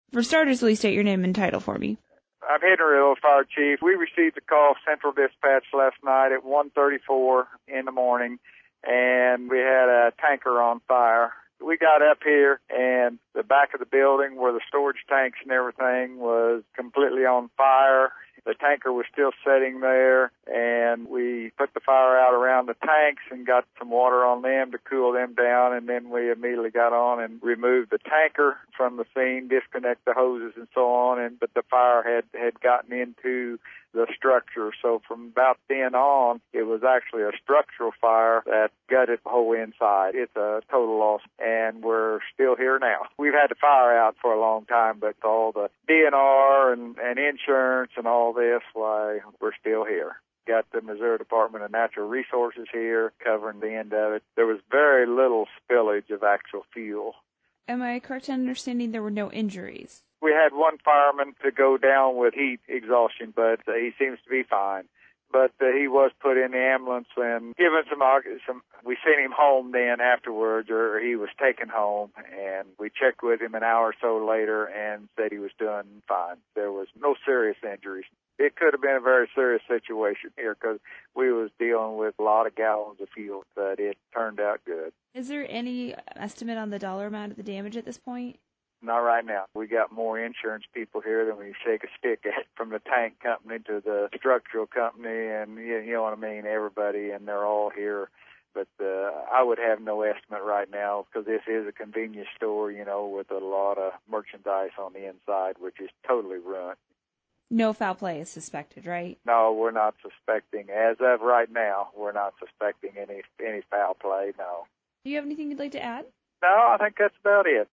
For starters, please state your name and title for me. I'm Henry Hill, Fire Chief. We received a call Central Dispatch last night at 1:34 in the morning, and we had a tanker on fire. We got up here, and the back of the building where the storage tanks and everything was completely on fire. The tanker was still sitting there, and we put the fire out around the tanks and got some water on them to cool them down, and then we immediately got on and removed the tanker from the scene, disconnect the hoses and so on, but the fire had gotten into the structure. So from about then on, it was actually a structural fire that gutted the whole inside. It's a total loss, and we're still here now. We've had the fire out for a long time, but all the DNR and insurance and all this, why, we're still here. Got the Missouri Department of Natural Resources here covering the end of it. There was very little spillage of actual fuel. Am I correct in understanding there were no injuries? We had one fireman to go down with heat exhaustion, but he seems to be fine. But he was put in the ambulance and given some. We sent him home then afterwards, or he was taken home, and we checked with him an hour or so later and said he was doing fine. There was no serious injuries. It could have been a very serious situation here because we was dealing with a lot of gallons of fuel, but it turned out good. Is there any estimate on the dollar amount of the damage at this point? Not right now. We got more insurance people here than we shake a stick at, from the tank company to the structural company, and you know what I mean, everybody, and they're all here. But I would have no estimate right now because this is a convenience store, you know, with a lot of merchandise on the inside, which is totally ruined. No foul play is suspected, right? No, we're not suspecting. As of right now, we're not suspecting any foul play, no. Do you have anything you'd like to add? No, I think that's about it.